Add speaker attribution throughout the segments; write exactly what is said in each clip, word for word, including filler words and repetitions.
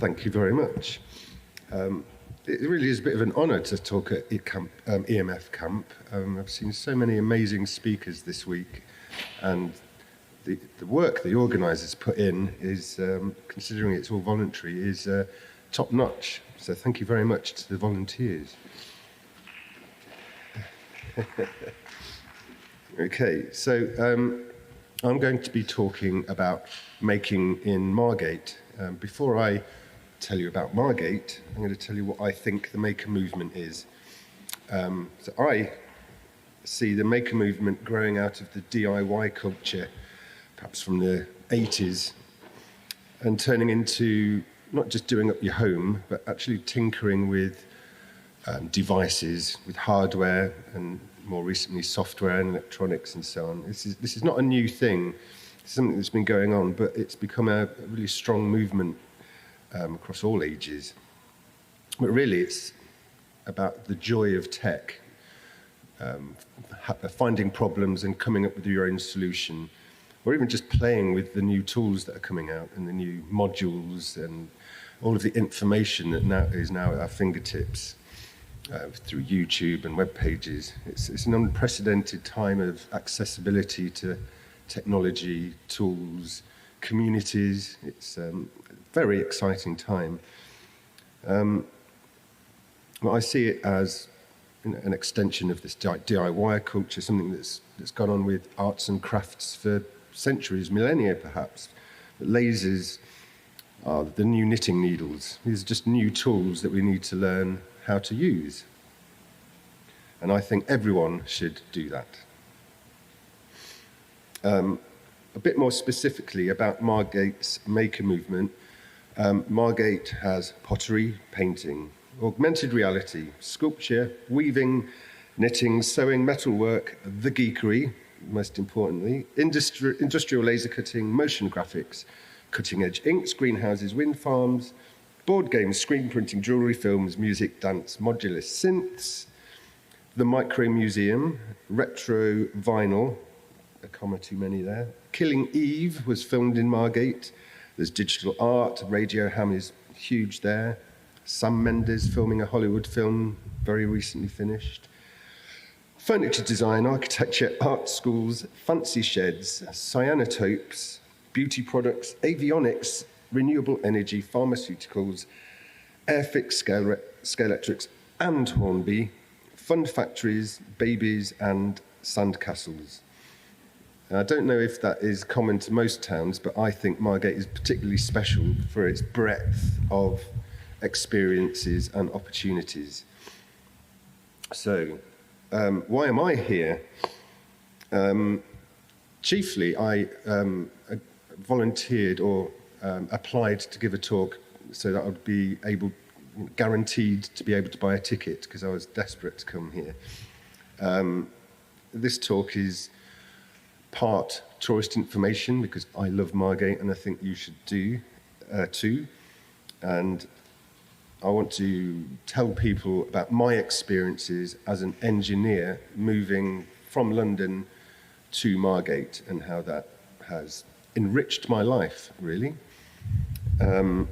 Speaker 1: Thank you very much. Um, it really is a bit of an honour to talk at E Camp, um, E M F Camp. Um, I've seen so many amazing speakers this week, and the, the work the organisers put in is, um, considering it's all voluntary, is uh, top-notch. So thank you very much to the volunteers. Okay, so um, I'm going to be talking about making in Margate. Um, before I tell you about Margate, I'm going to tell you what I think the maker movement is. Um, so I see the maker movement growing out of the D I Y culture, perhaps from the eighties, and turning into not just doing up your home, but actually tinkering with um, devices, with hardware, and more recently software and electronics and so on. This is, this is not a new thing. It's something that's been going on, but it's become a, a really strong movement um, across all ages. But really, it's about the joy of tech, um, finding problems and coming up with your own solution, or even just playing with the new tools that are coming out and the new modules and all of the information that now is now at our fingertips uh, through YouTube and web pages. It's, it's an unprecedented time of accessibility to technology, tools, communities. It's um, a very exciting time. Um, well, I see it as you know, an extension of this D I Y culture, something that's, that's gone on with arts and crafts for centuries, millennia perhaps. But lasers are the new knitting needles. These are just new tools that we need to learn how to use. And I think everyone should do that. Um, a bit more specifically about Margate's maker movement, um, Margate has pottery, painting, augmented reality, sculpture, weaving, knitting, sewing, metalwork, the geekery, most importantly, industri- industrial laser cutting, motion graphics, cutting-edge inks, greenhouses, wind farms, board games, screen printing, jewellery, films, music, dance, modular synths, the Micro Museum, retro vinyl, a comma too many there. Killing Eve was filmed in Margate. There's digital art, Radio Ham is huge there. Sam Mendes filming a Hollywood film, very recently finished. Furniture design, architecture, art schools, fancy sheds, cyanotopes, beauty products, avionics, renewable energy, pharmaceuticals, Airfix, Scale, Scalextrics, and Hornby, fun factories, babies, and sandcastles. I don't know if that is common to most towns, but I think Margate is particularly special for its breadth of experiences and opportunities. So, um, why am I here? Um, chiefly, I um, volunteered or um, applied to give a talk so that I would be able, guaranteed to be able to buy a ticket because I was desperate to come here. Um, this talk is part tourist information because I love Margate and I think you should do uh, too. And I want to tell people about my experiences as an engineer moving from London to Margate and how that has enriched my life, really. Um,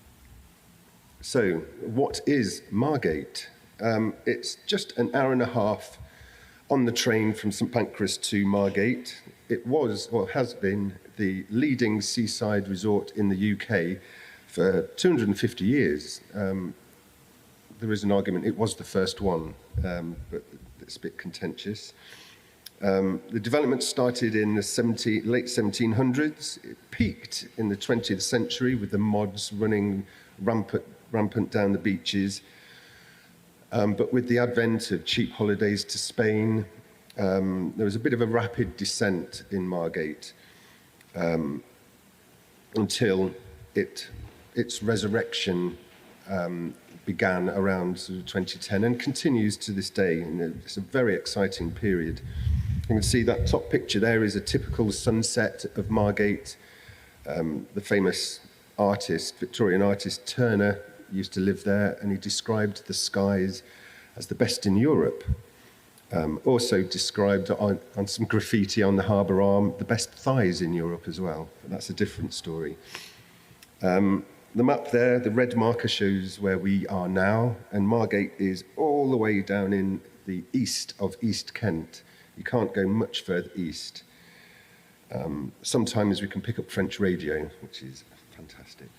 Speaker 1: so, what is Margate? Um, it's just an hour and a half on the train from St Pancras to Margate. It was, or has been, the leading seaside resort in the U K for two hundred fifty years. Um, there is an argument it was the first one, um, but it's a bit contentious. Um, the development started in the seventy, late seventeen hundreds. It peaked in the twentieth century with the mods running rampant, rampant down the beaches. Um, but with the advent of cheap holidays to Spain, um, there was a bit of a rapid descent in Margate um, until it, its resurrection um, began around sort of twenty ten and continues to this day. And it's a very exciting period. You can see that top picture there is a typical sunset of Margate. Um, the famous artist, Victorian artist Turner, used to live there, and he described the skies as the best in Europe. Um, also described on, on some graffiti on the harbour arm, the best thighs in Europe as well. But that's a different story. Um, the map there, the red marker shows where we are now, and Margate is all the way down in the east of East Kent. You can't go much further east. Um, sometimes we can pick up French radio, which is fantastic.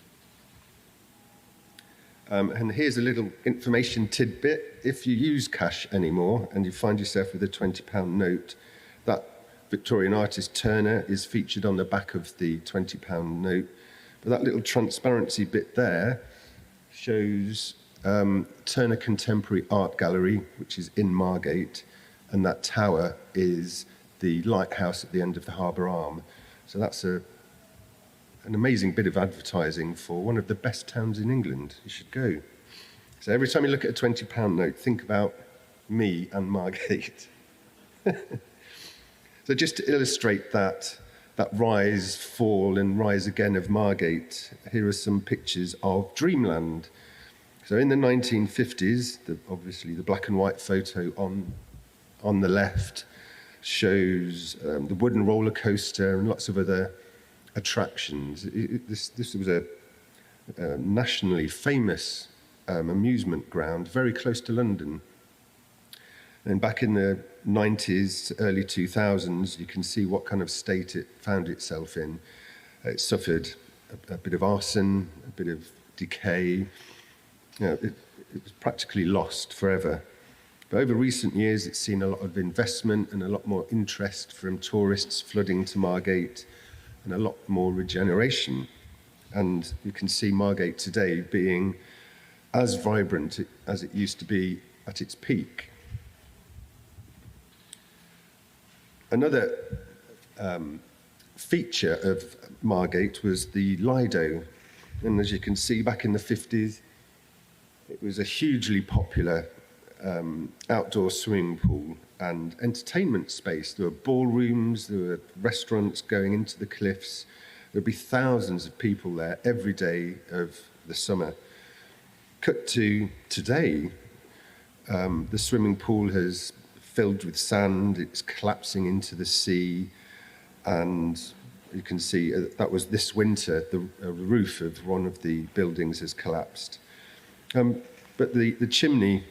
Speaker 1: Um, and here's a little information tidbit. If you use cash anymore and you find yourself with a twenty pound note, that Victorian artist Turner is featured on the back of the twenty pound note. But that little transparency bit there shows um, Turner Contemporary Art Gallery, which is in Margate, and that tower is the lighthouse at the end of the Harbour Arm. So that's a, an amazing bit of advertising for one of the best towns in England. You should go. So every time you look at a twenty pound note, think about me and Margate. So just to illustrate that, that rise, fall, and rise again of Margate, here are some pictures of Dreamland. So in the nineteen fifties, the, obviously the black and white photo on, on the left shows um, the wooden roller coaster and lots of other attractions. It, it, this, this was a, a nationally famous um, amusement ground, very close to London. And back in the nineties, early two thousands, you can see what kind of state it found itself in. It suffered a, a bit of arson, a bit of decay. You know, it, it was practically lost forever. But over recent years, it's seen a lot of investment and a lot more interest from tourists flooding to Margate and a lot more regeneration. And you can see Margate today being as vibrant as it used to be at its peak. Another um, feature of Margate was the Lido. And as you can see, back in the fifties, it was a hugely popular um, outdoor swimming pool and entertainment space. There were ballrooms, there were restaurants going into the cliffs. There would be thousands of people there every day of the summer. Cut to today, um, the swimming pool has filled with sand, it's collapsing into the sea, and you can see uh, that was this winter, the uh, roof of one of the buildings has collapsed. Um, but the, the chimney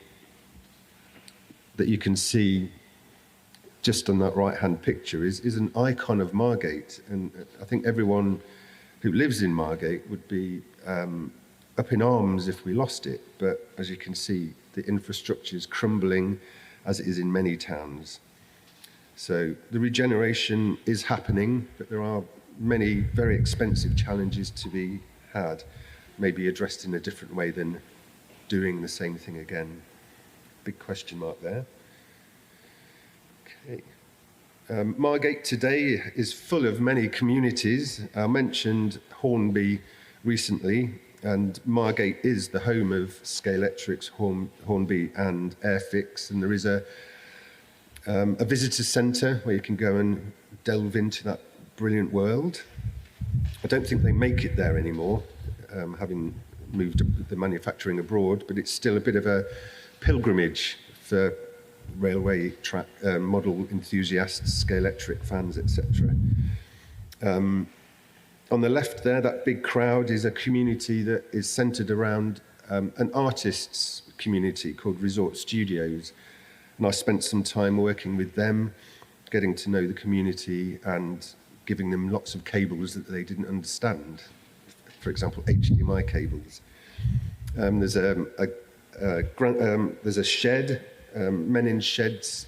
Speaker 1: that you can see just on that right-hand picture is, is an icon of Margate, and I think everyone who lives in Margate would be um, up in arms if we lost it. But as you can see, the infrastructure is crumbling, as it is in many towns. So the regeneration is happening, but there are many very expensive challenges to be had, maybe addressed in a different way than doing the same thing again. Big question mark there. Okay. Um, Margate today is full of many communities. I mentioned Hornby recently, and Margate is the home of Scalextric, Horn, Hornby and Airfix, and there is a, um, a visitor centre where you can go and delve into that brilliant world. I don't think they make it there anymore, um, having moved the manufacturing abroad, but it's still a bit of a pilgrimage for railway track uh, model enthusiasts, Scalextric fans, et cetera. Um, On the left there, that big crowd is a community that is centred around um, an artists' community called Resort Studios. And I spent some time working with them, getting to know the community and giving them lots of cables that they didn't understand. For example, H D M I cables. Um, there's a, a, a um, there's a shed, um, Men in Sheds,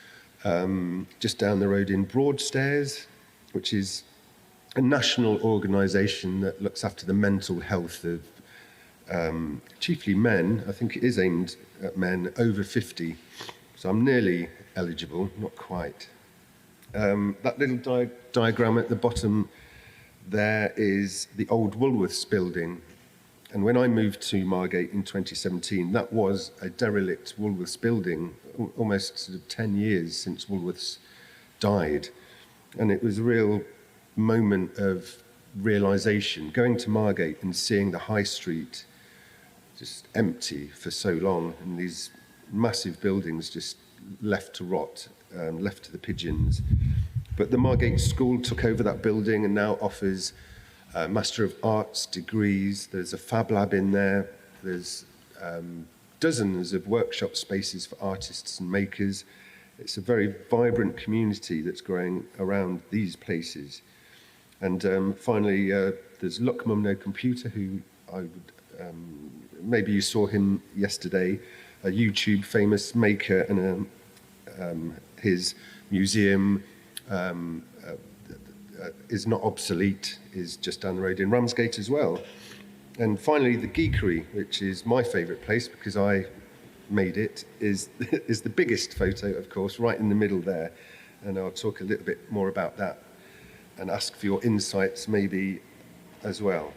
Speaker 1: um, just down the road in Broadstairs, which is a national organisation that looks after the mental health of um, chiefly men. I think it is aimed at men over fifty, so I'm nearly eligible, not quite. Um, that little di- diagram at the bottom there is the old Woolworths building, and when I moved to Margate in twenty seventeen, that was a derelict Woolworths building, almost sort of ten years since Woolworths died, and it was a real moment of realization, going to Margate and seeing the high street just empty for so long, and these massive buildings just left to rot, um, left to the pigeons. But the Margate School took over that building and now offers uh, Master of Arts degrees. There's a Fab Lab in there. There's um, dozens of workshop spaces for artists and makers. It's a very vibrant community that's growing around these places. And um, finally, uh, there's Luck Mum No Computer, who I would, um, maybe you saw him yesterday, a YouTube famous maker, and um, um, his museum um, uh, uh, is not obsolete, is just down the road in Ramsgate as well. And finally, the Geekery, which is my favourite place because I made it, is, is the biggest photo, of course, right in the middle there. And I'll talk a little bit more about that and ask for your insights maybe as well.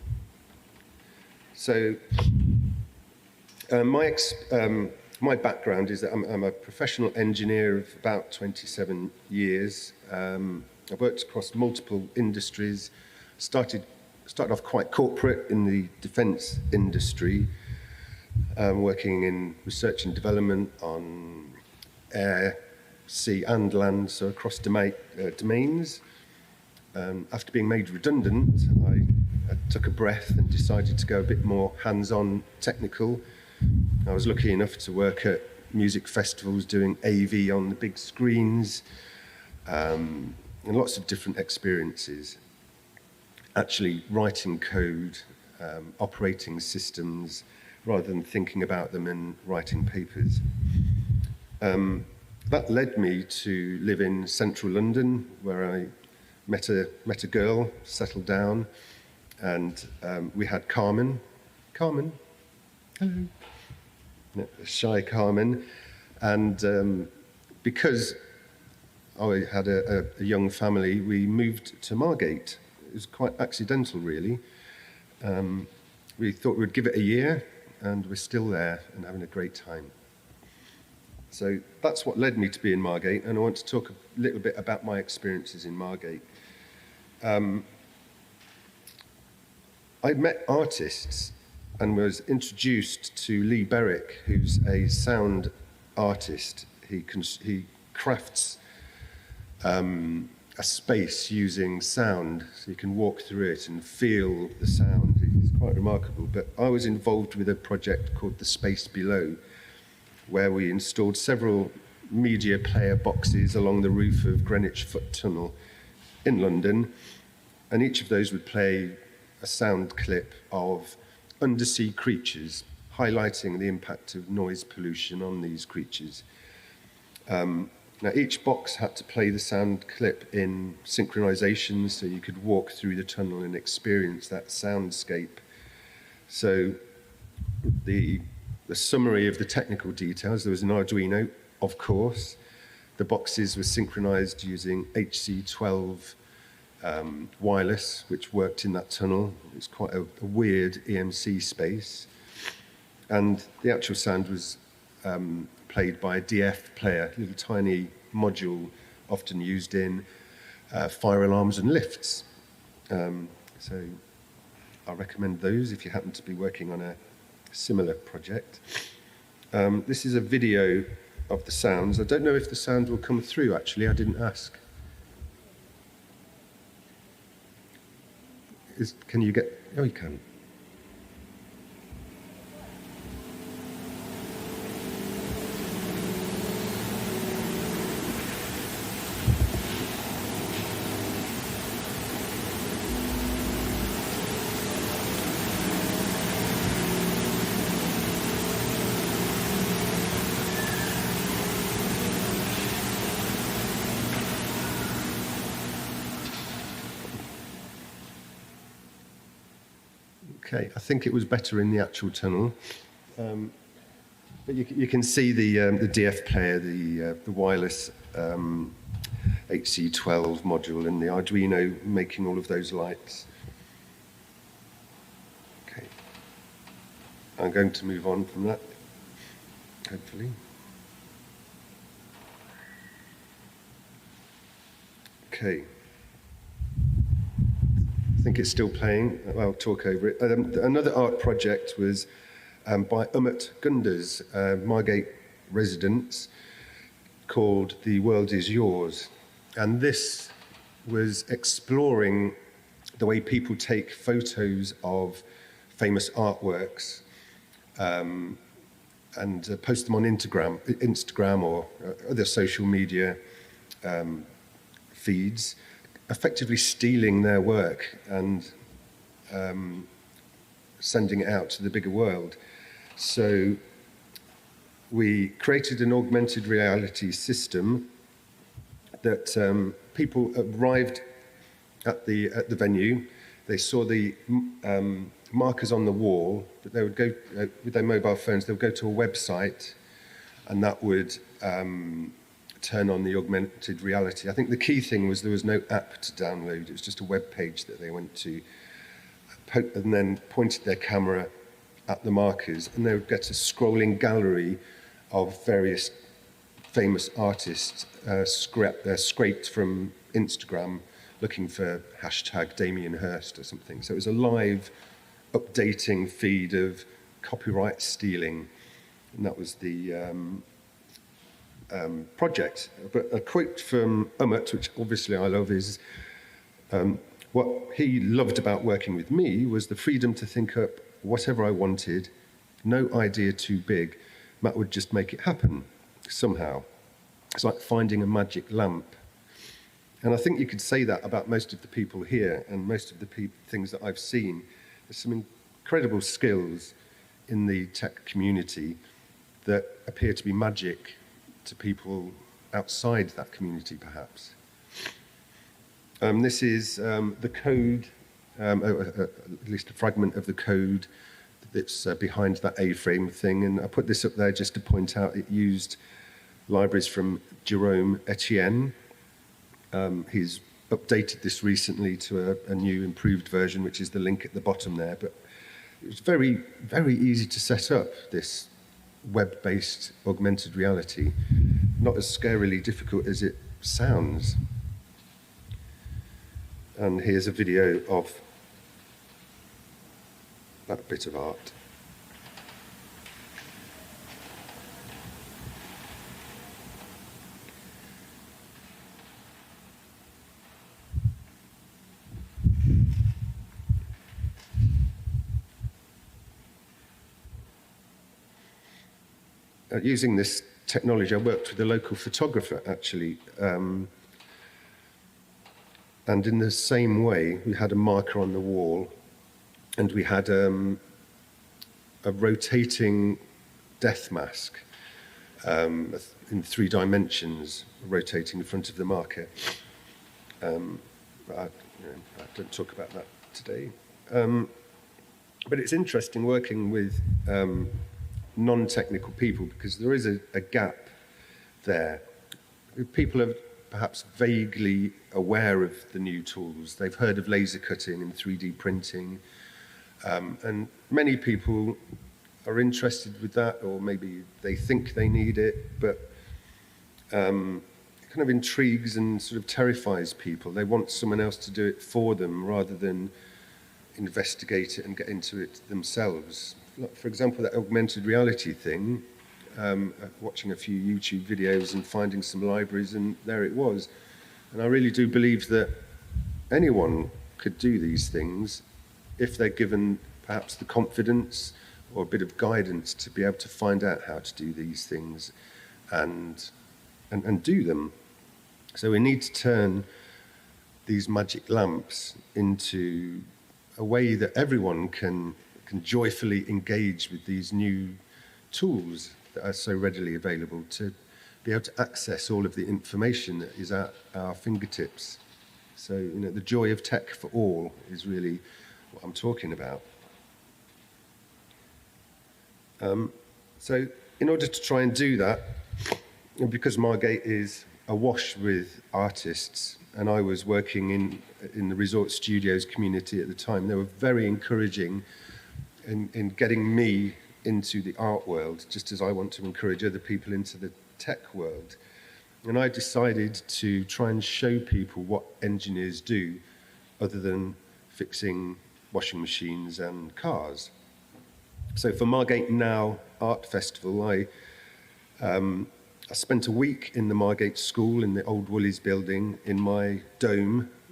Speaker 1: So uh, my, ex um, my background is that I'm, I'm a professional engineer of about twenty-seven years. Um, I've worked across multiple industries, started, started off quite corporate in the defence industry, um, working in research and development on air, sea and land, so across domain, uh, domains. Um, after being made redundant, I, I took a breath and decided to go a bit more hands-on technical. I was lucky enough to work at music festivals doing A V on the big screens, um, and lots of different experiences. Actually writing code, um, operating systems, rather than thinking about them and writing papers. Um, that led me to live in central London, where I met a, met a girl, settled down, and um, we had Carmen. Carmen? Hello. No, shy Carmen. And um, because I had a, a, a young family, we moved to Margate. It was quite accidental, really. Um, we thought we'd give it a year, and we're still there and having a great time. So that's what led me to be in Margate, and I want to talk a little bit about my experiences in Margate. Um, I met artists and was introduced to Lee Berwick, who's a sound artist. He, he crafts um, a space using sound, so you can walk through it and feel the sound. It's quite remarkable. But I was involved with a project called The Space Below, where we installed several media player boxes along the roof of Greenwich Foot Tunnel in London, and each of those would play a sound clip of undersea creatures, highlighting the impact of noise pollution on these creatures. Um, now, each box had to play the sound clip in synchronization, so you could walk through the tunnel and experience that soundscape. So the, the summary of the technical details, there was an Arduino, of course. The boxes were synchronized using H C twelve um, wireless, which worked in that tunnel. It was quite a, a weird E M C space. And the actual sound was um, played by a D F player, a little tiny module often used in uh, fire alarms and lifts. Um, so I recommend those if you happen to be working on a similar project. Um, this is a video of the sounds. I don't know if the sound will come through, actually. I didn't ask. Is, can you get... Oh, you can. Okay, I think it was better in the actual tunnel. Um, but you, you can see the, um, the D F player, the, uh, the wireless um, H C twelve module, and the Arduino making all of those lights. Okay, I'm going to move on from that, hopefully. Okay. I think it's still playing. I'll talk over it. Um, another art project was um, by Umut Gunders, uh, Margate residents, called The World Is Yours. And this was exploring the way people take photos of famous artworks um, and uh, post them on Instagram, Instagram or uh, other social media um, feeds, effectively stealing their work and um, sending it out to the bigger world. So we created an augmented reality system that um, people arrived at the at the venue. They saw the um, markers on the wall, but they would go uh, with their mobile phones. They would go to a website, and that would um, turn on the augmented reality. I think the key thing was there was no app to download. It was just a web page that they went to, and then pointed their camera at the markers, and they would get a scrolling gallery of various famous artists uh, scrap, uh, scraped from Instagram looking for hashtag Damien Hirst or something. So it was a live updating feed of copyright stealing, and that was the um, um, project. But a quote from Umut, which obviously I love, is um, what he loved about working with me was the freedom to think up whatever I wanted, no idea too big. Matt would just make it happen somehow. It's like finding a magic lamp. And I think you could say that about most of the people here and most of the pe- things that I've seen. There's some incredible skills in the tech community that appear to be magic to people outside that community, perhaps. Um, this is um, the code, um, uh, uh, at least a fragment of the code that's uh, behind that A-frame thing. And I put this up there just to point out it used libraries from Jerome Etienne. Um, he's updated this recently to a, a new improved version, which is the link at the bottom there. But it was very, very easy to set up this web-based augmented reality. Not as scarily difficult as it sounds. And here's a video of that bit of art. Uh, using this technology, I worked with a local photographer, actually. Um, and in the same way, we had a marker on the wall, and we had um, a rotating death mask um, in three dimensions, rotating in front of the marker. Um, I, you know, I don't talk about that today. Um, but it's interesting working with um, non-technical people, because there is a, a gap there. People are perhaps vaguely aware of the new tools. They've heard of laser cutting and three D printing, um, and many people are interested with that, or maybe they think they need it, but um, it kind of intrigues and sort of terrifies people. They want someone else to do it for them rather than investigate it and get into it themselves. For example, that augmented reality thing, um, watching a few YouTube videos and finding some libraries, and there it was. And I really do believe that anyone could do these things if they're given perhaps the confidence or a bit of guidance to be able to find out how to do these things and, and, and do them. So we need to turn these magic lamps into a way that everyone can can joyfully engage with these new tools that are so readily available, to be able to access all of the information that is at our fingertips. So, you know, the joy of tech for all is really what I'm talking about. Um, so in order to try and do that, and because Margate is awash with artists, and I was working in, in the Resort Studios community at the time, they were very encouraging In, in getting me into the art world, just as I want to encourage other people into the tech world. And I decided to try and show people what engineers do other than fixing washing machines and cars. So for Margate Now Art Festival, I, um, I spent a week in the Margate School in the old Woolies building in my dome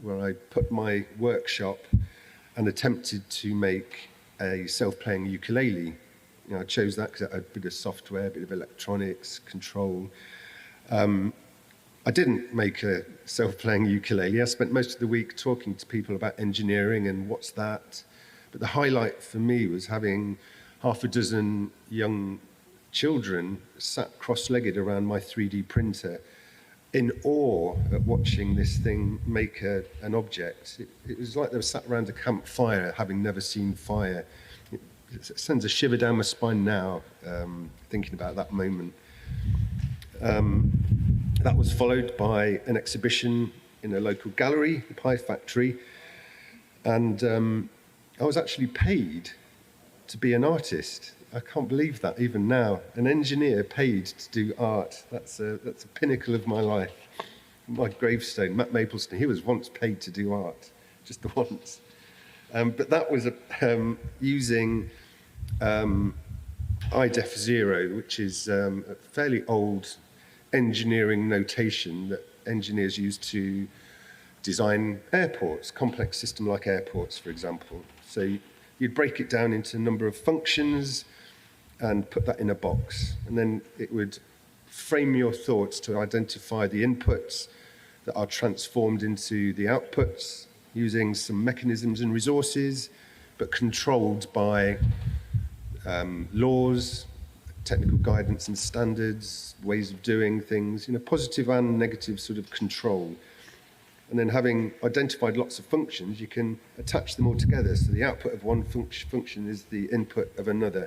Speaker 1: where I put my workshop and attempted to make a self-playing ukulele. You know, I chose that because it had a bit of software, a bit of electronics, control. Um, I didn't make a self-playing ukulele. I spent most of the week talking to people about engineering and what's that. But the highlight for me was having half a dozen young children sat cross-legged around my three D printer in awe at watching this thing make a, an object. It, it was like they were sat around a campfire having never seen fire. It, it sends a shiver down my spine now, um, thinking about that moment. Um, that was followed by an exhibition in a local gallery, the Pie Factory, and um, I was actually paid to be an artist. I can't believe that even now. An engineer paid to do art. That's a, that's a pinnacle of my life. My gravestone, Matt Maplestone, he was once paid to do art, just the once. Um, but that was a, um, using um, I D E F zero, which is um, a fairly old engineering notation that engineers use to design airports, complex system like airports, for example. So you'd break it down into a number of functions and put that in a box. And then it would frame your thoughts to identify the inputs that are transformed into the outputs using some mechanisms and resources, but controlled by um, laws, technical guidance and standards, ways of doing things, you know, positive and negative sort of control. And then having identified lots of functions, you can attach them all together. So the output of one func- function is the input of another.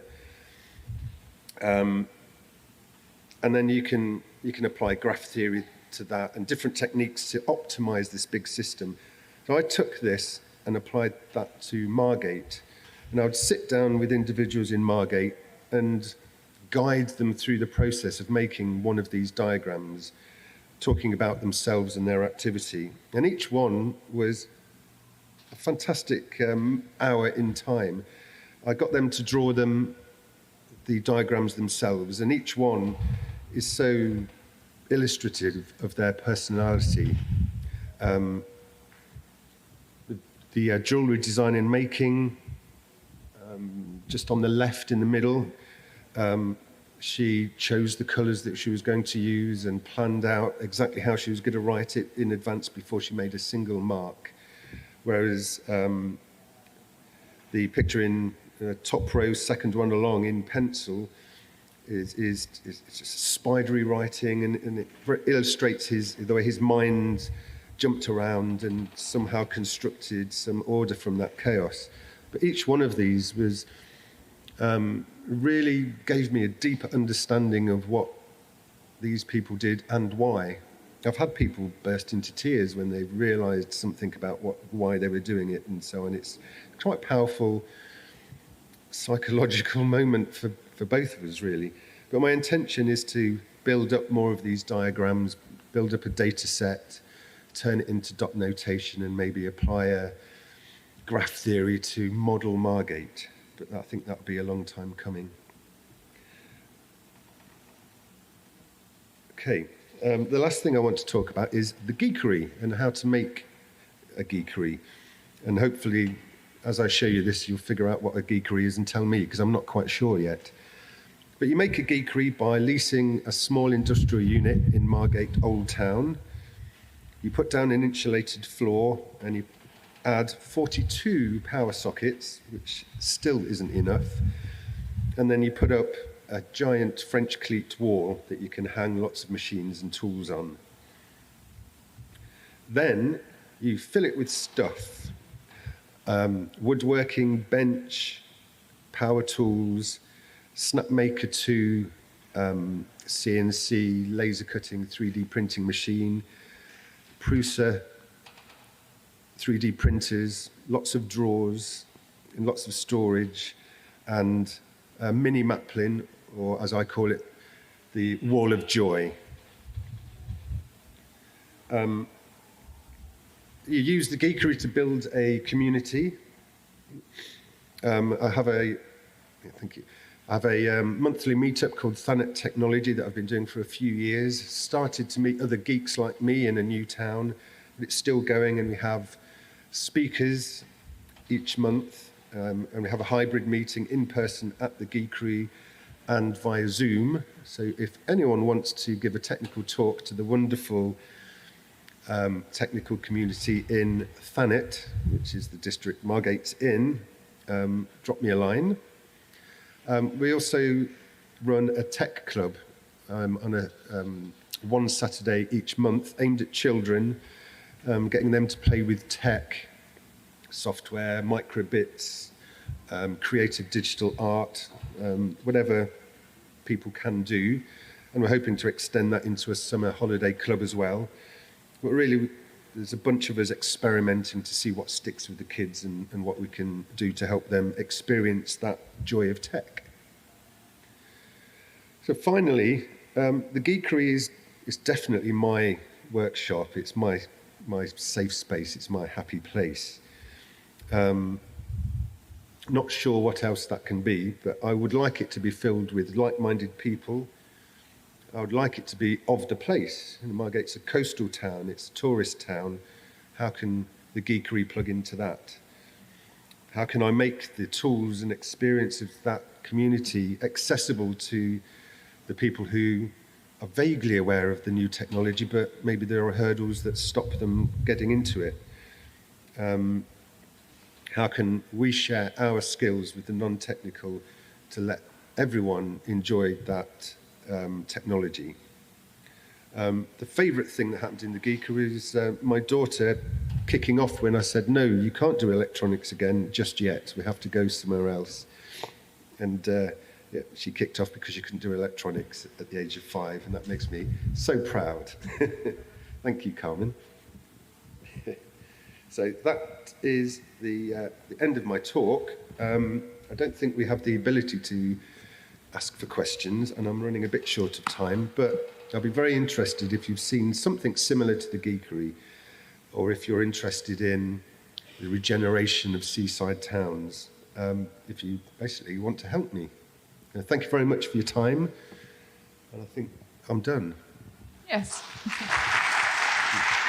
Speaker 1: Um, and then you can, you can apply graph theory to that and different techniques to optimize this big system. So I took this and applied that to Margate. And I would sit down with individuals in Margate and guide them through the process of making one of these diagrams, talking about themselves and their activity. And each one was a fantastic um, hour in time. I got them to draw them, the diagrams themselves, and each one is so illustrative of their personality. Um, the the uh, jewellery design and making, um, just on the left in the middle, um, she chose the colours that she was going to use and planned out exactly how she was going to write it in advance before she made a single mark. Whereas um, the picture in uh, top row, second one along in pencil, is, is, is just spidery writing, and, and it illustrates his, the way his mind jumped around and somehow constructed some order from that chaos. But each one of these was um, really gave me a deeper understanding of what these people did and why. I've had people burst into tears when they've realised something about what, why they were doing it and so on. It's quite a powerful psychological moment for, for both of us, really. But my intention is to build up more of these diagrams, build up a data set, turn it into dot notation, and maybe apply a graph theory to model Margate. But I think that'll be a long time coming. Okay, um, the last thing I want to talk about is the geekery and how to make a geekery. And hopefully, as I show you this, you'll figure out what a geekery is and tell me, because I'm not quite sure yet. But you make a geekery by leasing a small industrial unit in Margate Old Town. You put down an insulated floor and you add forty-two power sockets, which still isn't enough. And then you put up a giant French cleat wall that you can hang lots of machines and tools on. Then you fill it with stuff. Um, woodworking, bench, power tools, Snapmaker two, um, C N C, laser cutting, three D printing machine, Prusa, three D printers, lots of drawers, and lots of storage, and a mini Maplin, or as I call it, the Wall of Joy. Um, you use the geekery to build a community. Um, I have a, thank you. I have a um, monthly meetup called Thanet Technology that I've been doing for a few years. Started to meet other geeks like me in a new town, It's still going, and we have speakers each month, um, and we have a hybrid meeting in person at the Geekery and via Zoom. So if anyone wants to give a technical talk to the wonderful um, technical community in Thanet, which is the district Margate's in, um, drop me a line. Um, we also run a tech club um, on a um, one Saturday each month aimed at children, um, getting them to play with tech, software, microbits, um, creative digital art, um, whatever people can do. And we're hoping to extend that into a summer holiday club as well. But really, there's a bunch of us experimenting to see what sticks with the kids and, and what we can do to help them experience that joy of tech. So finally, um, the Geekery is, is definitely my workshop. It's my, my safe space. It's my happy place. Um, not sure what else that can be, but I would like it to be filled with like-minded people. I would like it to be of the place. You know, Margate's a coastal town, it's a tourist town. How can the Geekery plug into that? How can I make the tools and experience of that community accessible to the people who are vaguely aware of the new technology, but maybe there are hurdles that stop them getting into it? Um, how can we share our skills with the non-technical to let everyone enjoy that Um, technology? Um, the favourite thing that happened in the Geekery is uh, my daughter kicking off when I said, no, you can't do electronics again just yet. We have to go somewhere else. And uh, yeah, she kicked off because she couldn't do electronics at the age of five, and that makes me so proud. Thank you, Carmen. So that is the, uh, the end of my talk. Um, I don't think we have the ability to ask for questions, and I'm running a bit short of time, but I'll be very interested if you've seen something similar to the Geekery, or if you're interested in the regeneration of seaside towns, um, if you basically want to help me. Uh, thank you very much for your time, and I think I'm done.
Speaker 2: Yes.